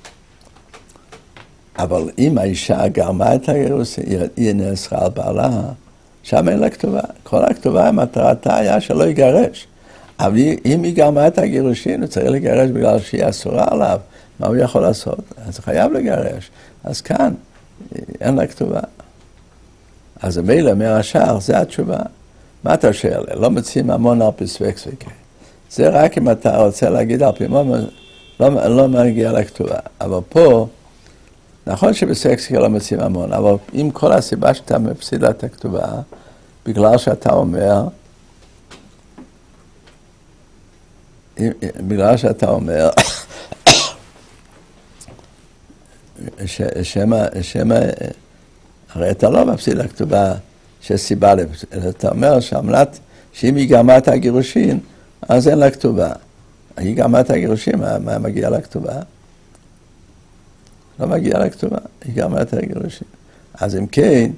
אבל אם האישה גרמה את הגירוש, היא נאסרה על בעלה, שם אין לה כתובה. כל הכתובה, המטרתה היה שלא יגרש. אבל אם היא גרמה את הגירושין, הוא צריך לגרש בגלל שהיא אסורה עליו. מה הוא יכול לעשות? אז הוא חייב לגרש. אז כאן, אין לה כתובה. אז המילא מהשאר, זה התשובה. מה אתה שואל? לא מציעים המון על פי ספק ספק. זה רק אם אתה רוצה להגיד על פי ממון, לא, לא מגיע לכתובה. אבל פה, נכון שבספק ספק לא מציעים המון, אבל עם כל הסיבה שאתה מפסיד את הכתובה, בגלל שאתה אומר, בגלל שאתה אומר, ש, שמה, שמה, הרי אתה לא מפסיד לכתובה, שיש סיבה, אתה אומר שהמלט, שאם היא גרמה את הגירושין, אז אין לה כתובה. היא גרמה את הגירושין, מה, מה מגיע לה כתובה? לא מגיע לה כתובה, היא גרמה את הגירושין. אז אם כן,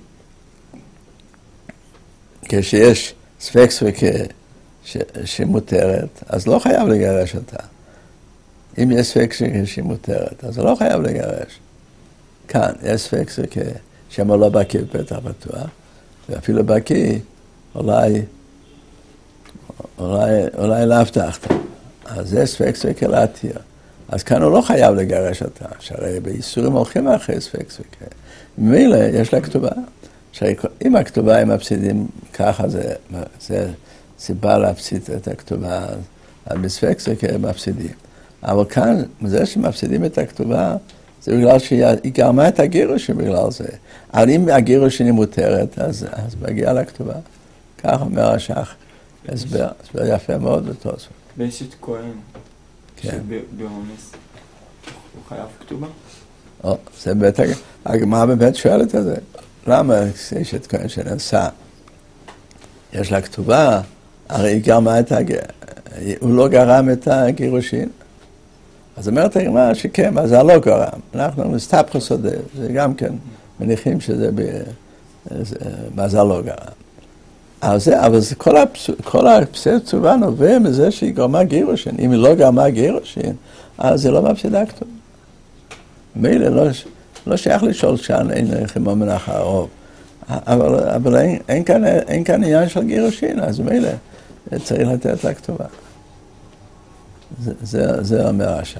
כשיש ספק ספק שמותרת, אז לא חייב לגרש אותה. אם יש ספק שהיא מותרת, אז הוא לא חייב לגרש. כאן, יש ספק שמה לא בקיא בפתח פתוח, ואפילו בקיא, אולי, אולי, אולי להבטחת. אז יש ספק ספק להתיר. אז כאן הוא לא חייב לגרש אותה, שהרי באיסורים הולכים אחרי ספק ספק. ממילא יש לה כתובה, שאם הכתובה הם מפסידים ככה, זה, זה סיבה להפסיד את הכתובה, אז בספק ספק הם מפסידים. אבל כאן, זה שמפסידים את הכתובה, זה בגלל שהיא גרמה את הגירושין בגלל זה. אבל אם הגירושין היא מותרת, אז, אז מגיעה לכתובה. כך אומר השח, הסבר, הסבר יפה מאוד בתוספות. באשת כהן, כן. שבאונס, הוא חייב כתובה? או, זה בית, הגמרא באמת שואלת את זה. למה אשת כהן שנשא, יש לה כתובה, הרי היא גרמה את הגירושין, הוא לא גרם את הגירושין. אז אומרת הגמרא שכן, אז זה לא גרם. אנחנו מסתבכו סודה, זה גם כן מניחים שזה מזל לא גרם. אבל זה, אבל זה כל, הפס, כל הפסד כתובה נובע מזה שהיא גרמה גירושין. אם היא לא גרמה גירושין, אז זה לא מפסידה כתובה. מילא לא, לא שייך לשאול שאן אין כמו מנח הרוב. אבל, אבל אין, אין, כאן, אין כאן עניין של גירושין, אז מילא צריך לתת לה כתובה. זה, זה, זה אומר השח.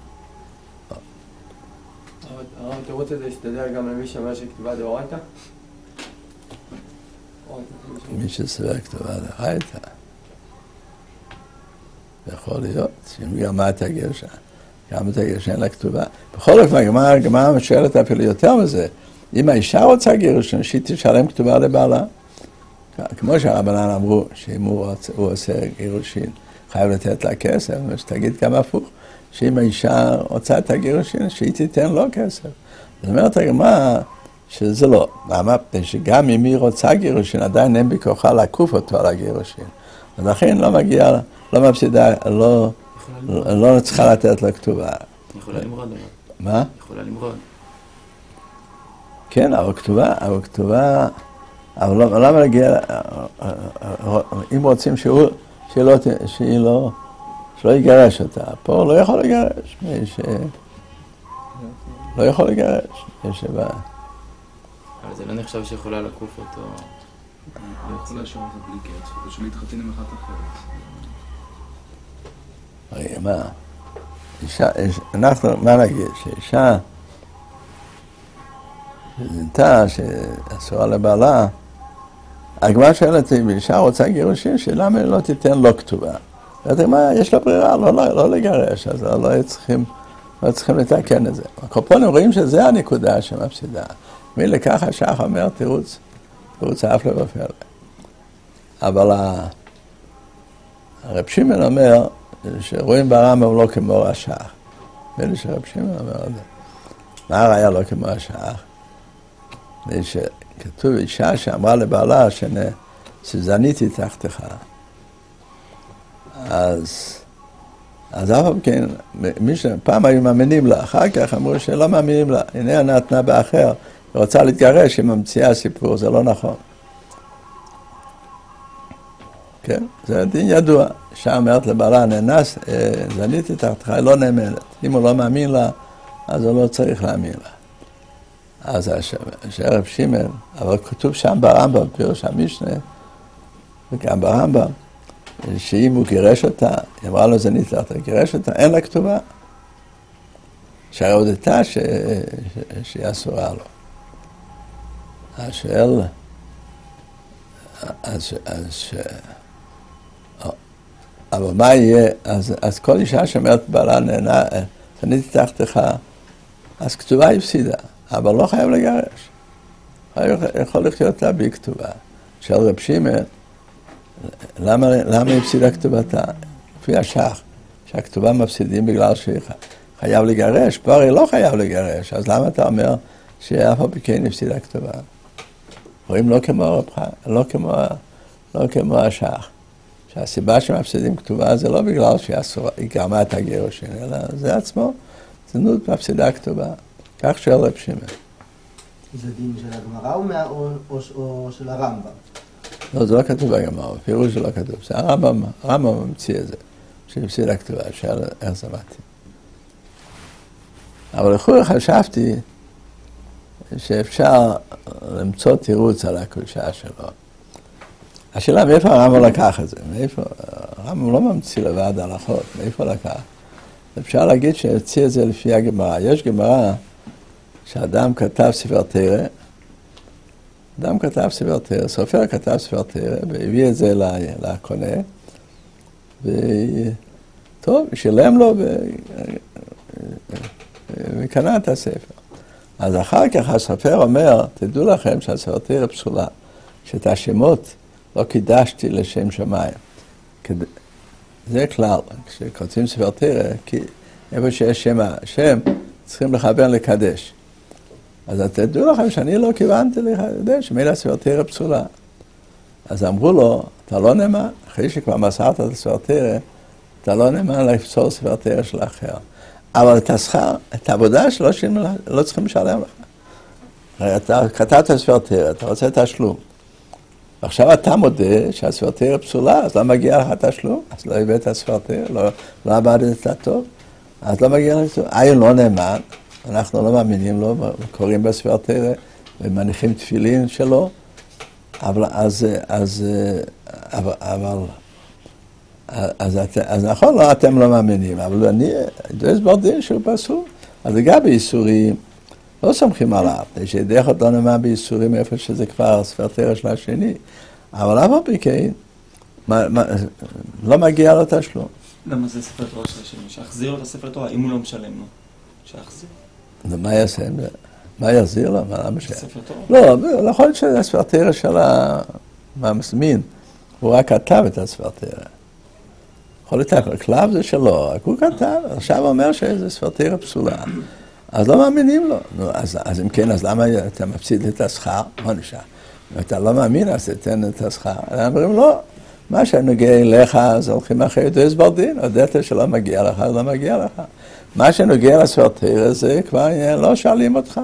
הרב, התירוץ הזה יסתדר גם למי שאומר שכתובה דאורייתא? מי שסבר כתובה דאורייתא. יכול להיות, שאם גרמה את הגרשה, גם את הגרשה אין לה כתובה. בכל אופן, הגמרא שואלת אפילו יותר מזה, אם האישה רוצה גירושין, שהיא תשלם כתובה לבעלה. כמו שהרבנן אמרו, שאם הוא, הוא עושה גירושין, חייב לתת לה כסף, ושתגיד גם הפוך, שאם האישה רוצה את הגירושין, שהיא תיתן לו כסף. זאת אומרת, הגמרא שזה לא. למה? שגם אם היא רוצה גירושין, עדיין אין בכוחה לעקוף אותו על הגירושין. ולכן לא מגיע, לא מפסידה, לא, לא צריכה לתת לו כתובה. יכולה למרוד. מה? יכולה למרוד. כן, אבל כתובה, אבל כתובה, אבל למה להגיע, אם רוצים שהוא, שהיא לא, שהיא לא, שלא יגרש אותה, פה הוא לא יכול לגרש, ש... לא יכול לגרש, יש שבא. אבל זה לא נחשב שיכולה לקוף אותו. לא יכולה לשאול אותה בלי גט, ושהוא להתחתן עם אחת אחרת. רגע, מה? אישה, אנחנו, מה נגיד, שאישה זינתה, שאסורה לבעלה, הגמרא שואלת, אם אישה רוצה גירושין, שלמה לא תיתן לו כתובה? ואתה אומר, יש לה ברירה, לא, לא, לא לגרש, אז לא צריכים, לא צריכים לתקן את זה. הקופונים רואים שזה הנקודה שמפסידה. מילא ככה שח אומר, תירוץ, תירוץ אף לא בפלא. אבל הרב שמעון אומר, שרואים ברמב"ם לא כמו השח. מילא שרב שמעון אומר את זה. מה הראיה לא כמו השח? כתוב אישה שאמרה לבעלה שזניתי תחתך. אז, אז אף כן, פעם היו מאמינים לה, אחר כך אמרו שלא מאמינים לה, הנה נתנה באחר, היא רוצה להתגרש, היא ממציאה סיפור, זה לא נכון. כן, זה דין ידוע, אישה אומרת לבעלה, נאנס, זניתי תחתך, היא לא נאמנת. אם הוא לא מאמין לה, אז הוא לא צריך להאמין לה. אז השרב שמעון, אבל כתוב שם ברמב"ם, פירוש המשנה, וגם ברמב"ם, שאם הוא גירש אותה, היא אמרה לו זה ניתן, אתה גירש אותה, אין לה כתובה. שהראודתה ש... שהיא אסורה לו. השואל, אז, אז ש... אבל מה יהיה, אז, אז כל אישה שאומרת בעלה נהנה, זניתי תחתך, אז כתובה הפסידה. אבל לא חייב לגרש. יכול לחיות לה בלי כתובה. של רב שמעון, למה, למה הפסידה כתובתה? לפי השח, שהכתובה מפסידים בגלל שהיא חייב לגרש, פה הרי לא חייב לגרש, אז למה אתה אומר שאף על פי כן הפסידה כתובה? רואים לא כמו רבך, לא כמו, לא כמו השח. שהסיבה שמפסידים כתובה זה לא בגלל שהיא גרמה את הגירושין, אלא זה עצמו, זנות מפסידה כתובה. כך שואל רב שמעון. זה דין של הגמרא או, מה, או, או, או של הרמב"ם? לא, זה לא כתוב בגמרא, פירוש זה לא כתוב. זה הרמב"ם, הרמב"ם ממציא את זה, שהפסיד הכתובה, שאל איך זמתי. אבל לכאורה חשבתי שאפשר למצוא תירוץ על הקדושה שלו. השאלה מאיפה הרמב"ם לקח את זה? מאיפה? הרמב"ם לא ממציא לבד הלכות, מאיפה לקח? אפשר להגיד שהציע את זה לפי הגמרא. יש גמרא שאדם כתב ספר תורה, אדם כתב ספר תורה, סופר כתב ספר תורה, והביא את זה לקונה, וטוב, שילם לו וקנה את הספר. אז אחר כך הסופר אומר, תדעו לכם שהספר תורה פסולה, שאת השמות לא קידשתי לשם שמיים. זה כלל, כשכותבים ספר תורה, כי איפה שיש שם השם, צריכים לכוון לקדש. אז תדעו לכם שאני לא כיוונתי לקדש, מילה ספר תורה פסולה. אז אמרו לו, אתה לא נאמן, אחרי שכבר מסרת את הספר תורה, אתה לא נאמן לפסול ספר תורה של אחר. אבל את השכר, את העבודה שלו, לא צריכים לשלם לך. הרי אתה כתבת ספר תורה, אתה רוצה תשלום. ועכשיו אתה מודה שהספר תורה פסולה, אז לא מגיע לך תשלום, אז לא הבאת ספר תורה, לא, לא עבדת טוב, אז לא מגיע לך טוב. איין לא נאמן, אנחנו לא מאמינים לו, קוראים בספר תורה, ומניחים תפילין שלו, אבל אז, אז, אבל, אבל, אז, אז, אז נכון, לא, אתם לא מאמינים, אבל אני, זה הסבר דין שהוא פסול, אז גם באיסורים, לא סומכים עליו, שידך עוד לא נאמן באיסורים איפה שזה כבר ספר תורה של השני, אבל אף על פי כן, לא מגיע לו תשלום. למה זה ספר תורה של השני? שיחזיר לו את הספר תורה, אם הוא לא משלם לו. שיחזיר. ומה יעשה? מה יחזיר לו? למה ש... ספר תורה? לא, יכול להיות שזה ספר תורה של המסמין, הוא רק כתב את הספר תורה. יכול להיות, הכלב זה שלו, רק הוא כתב, עכשיו אומר שזה ספר תורה פסולה. אז לא מאמינים לו. נו, אז, אז אם כן, אז למה אתה מפסיד את השכר? מה נשאר? אם אתה לא מאמין, אז תתן את השכר. הם אומרים, לא, מה שנוגע אליך, אז הולכים אחרי ידוע הסבר דין, הודעת שלא מגיע לך, אז לא מגיע לך. מה שנוגע לספר תורה, זה כבר לא שואלים אותך.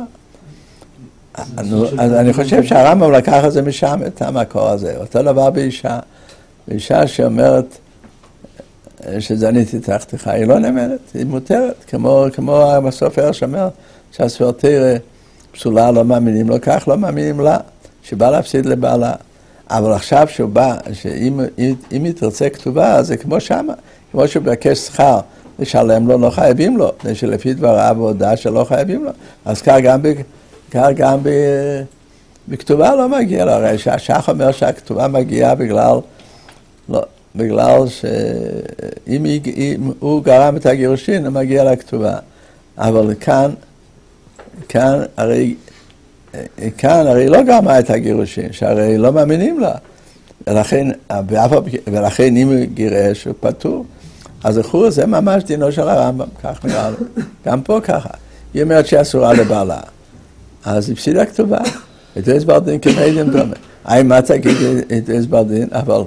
אז אני חושב שהרמב"ם לקח את זה משם, את המקור הזה. אותו דבר באישה. באישה שאומרת, שזניתי תחתיך, היא לא נאמנת, היא מותרת, כמו, כמו הסופר שאומר שהספר תורה פסולה, לא מאמינים לו, כך לא מאמינים לה, שבא להפסיד לבעלה. אבל עכשיו שהוא בא, שאם אם, אם היא תרצה כתובה, זה כמו שמה, כמו שהוא בקש שכר, לשלם לו, לא חייבים לו, שלפי דבריו והודעה שלא חייבים לו, אז כך גם, ב, כך גם ב, בכתובה לא מגיע לו, הרי שהשח אומר שהכתובה מגיעה בגלל, לא, בגלל שאם הוא גרם את הגירושין, הוא מגיע לכתובה. אבל כאן, כאן הרי, כאן הרי לא גרמה את הגירושין, שהרי לא מאמינים לה. ולכן, ולכן אם הוא גירש, הוא פטור. אז אחור, זה ממש דינו של הרמב"ם, כך נראה לו. גם פה ככה. היא אומרת שאסורה לבעלה. אז היא פסידה כתובה. את הסבר דין כמדיום דומה. אי, מה תגיד את הסבר דין? אבל...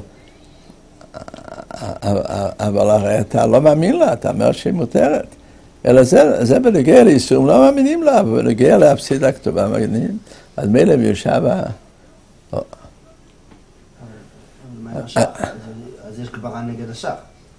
אבל הרי אתה לא מאמין לה, אתה אומר שהיא מותרת. אלא זה, זה בנוגע לאיסורים, לא מאמינים לה, אבל בנוגע להפסיד הכתובה מאמינים. אז מילא מיושב ה... אז יש גברה נגד השח.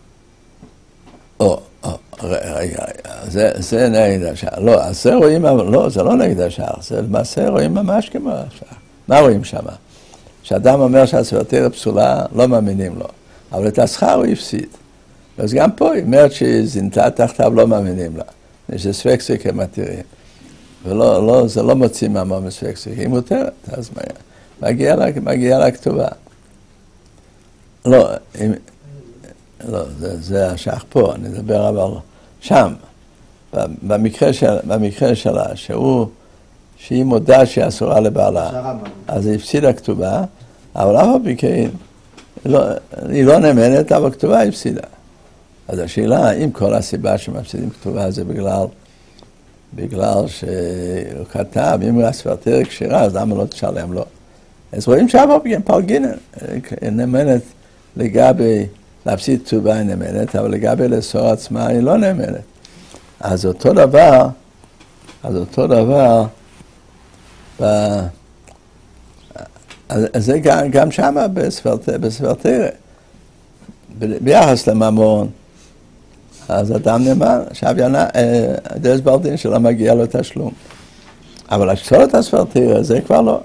או, רגע, זה נגד השח. לא, אז זה רואים, לא, זה לא נגד השח, זה למעשה רואים ממש כמו השח. מה רואים שם? שאדם אומר שהספר תורה פסולה, לא מאמינים לו. אבל את השכר הוא הפסיד. אז גם פה היא אומרת שהיא זינתה תחתיו, לא מאמינים לה. יש ספק ספק הם מתירים. ולא, לא, זה לא מוציא מהמה מספק ספק. היא מותרת, אז מגיע לה, מגיע לה כתובה. לא, אם, לא, זה, זה השח פה, אני מדבר אבל שם. במקרה, של, במקרה שלה, שהוא, שהיא מודה שהיא אסורה לבעלה, אז היא הפסידה כתובה, אבל אף על פי כן, לא, היא לא נאמנת, אבל כתובה היא הפסידה. אז השאלה, האם כל הסיבה שמפסידים כתובה זה בגלל, בגלל שהוא כתב, אם הוא הספר תורה כשרה, אז למה לא תשלם לו? אז רואים שאף על פי כן פלגינן, נאמנת לגבי, להפסיד כתובה היא נאמנת, אבל לגבי לאסור עצמה היא לא נאמנת. אז אותו דבר, אז אותו דבר, ב... אז זה גם, גם שמה בספר תורה, ביחס לממון, אז אדם נאמן, עכשיו ינא, דרס בלדין שלא מגיע לו תשלום. אבל לפסול את הספרתירה, זה כבר לא.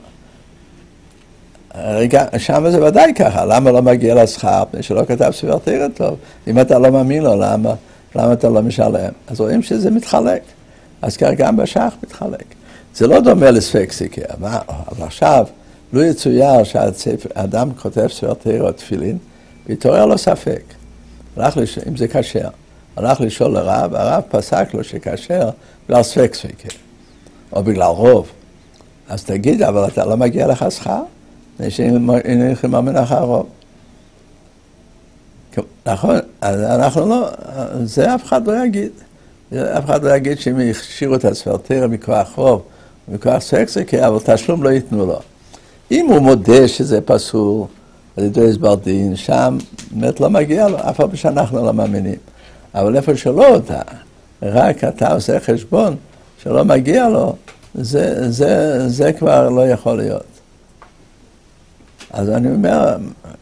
רגע, שם זה ודאי ככה, למה לא מגיע לשכר? שלא כתב ספרתירה טוב. אם אתה לא מאמין לו, למה, למה אתה לא משלם? אז רואים שזה מתחלק. אז ככה גם בשח מתחלק. זה לא דומה לספק סיקר, אבל עכשיו, לא יצויר שהאדם כותב ספרתירה או תפילין, והתעורר לו ספק. הלך לש... אם זה קשר, הלך לשאול לרב, הרב פסק לו שקשר בגלל ספק סיקר, או בגלל רוב. אז תגיד, אבל אתה לא מגיע לך שכר? שאין לך מאמין אחר רוב. נכון, אנחנו לא, זה אף אחד לא יגיד. אף אחד לא יגיד שהם יכשירו את הספרתירה מכוח רוב, מכוח ספק סיקר, אבל תשלום לא ייתנו לו. אם הוא מודה שזה פסול, על ידי הסבר דין, שם באמת לא מגיע לו, אף פעם שאנחנו לא מאמינים. אבל איפה שלא אותה, רק אתה עושה חשבון שלא מגיע לו, זה, זה, זה כבר לא יכול להיות. אז אני אומר,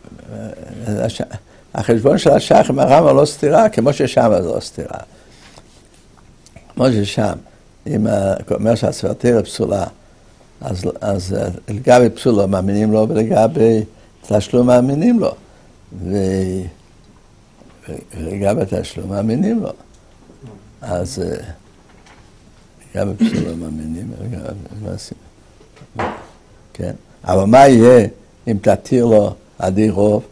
החשבון של השח עם הרמב"ם לא סתירה, כמו ששם זה לא סתירה. כמו ששם, אם אומר שהספרתירה פסולה, אז, אז לגבי פסולה מאמינים לו, ולגבי תשלום מאמינים לו. ולגבי תשלום מאמינים לו. אז לגבי פסולה מאמינים, כן. אבל מה יהיה אם תתיר לו עדי רוב?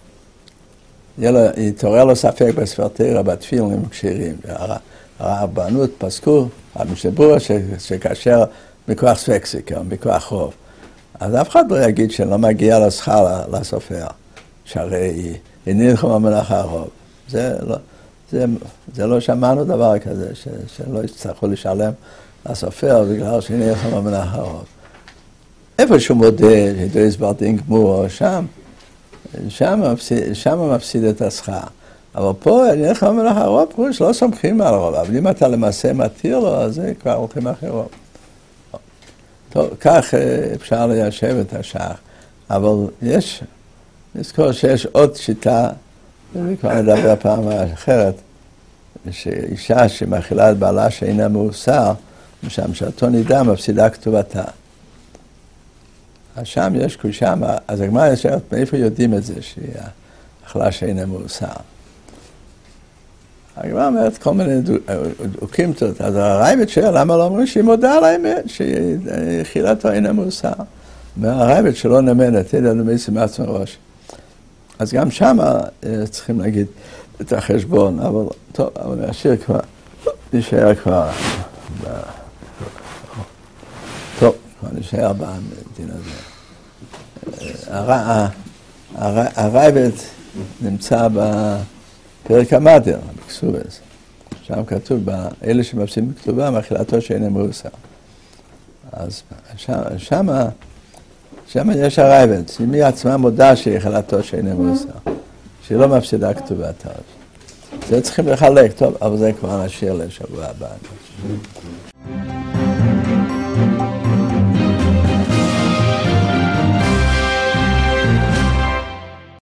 יתעורר לו ספק בספרתירה, בתפילין כשרים. הרבנות פסקו, המשתברור שכאשר מכוח ספק סיקר, מכוח רוב. אז אף אחד לא יגיד שלא מגיע לשכר לסופר, שהרי הנילכם המלאכה הרוב. זה לא, זה, זה לא שמענו דבר כזה, ש, שלא יצטרכו לשלם לסופר בגלל שהנילכם המלאכה הרוב. איפה שהוא מודה, שדו הסברתי גמור, שם, שם מפסיד, שם מפסיד את השכר. אבל פה, הנילכם המלאכה הרוב, פה שלא סומכים על הרוב, אבל אם אתה למעשה מתיר לו, אז זה כבר הולכים אחרי רוב. טוב, כך אפשר ליישב את השח, אבל יש, נזכור שיש עוד שיטה, וכבר נדבר פעם אחרת, שאישה שמאכילה את בעלה שאינה מאוסר, משם שאותו נידה מפסידה כתובתה. אז שם יש קושה, אז הגמרא ישרת, מאיפה יודעים את זה, שהיא אכלה שאינה מאוסר? הגמרא אומרת כל מיני דוקים טוב, אז הרייבד שואל, למה לא אומרים שהיא מודה על האמת, שהיא אכילתו אינה מאוסר? והרייבד שלא נאמנת, תדע למייסי מעצמו ראש. אז גם שם צריכים להגיד את החשבון, אבל טוב, אבל נשאיר כבר, נשאר כבר, טוב, כבר נשאר במדין הזה. הרייבד נמצא בפרק המדר, בכסובס. שם כתוב, אלה שמפסידים בכתובה, מאכילתו שאינה מאוסר. אז שם, שם יש הרייבד, שהיא עצמה מודה שהיא אכילתו שאינה מאוסר, שהיא לא מפסידה כתובתה. זה צריכים לחלק, טוב, אבל זה כבר נשאיר לשבוע הבא.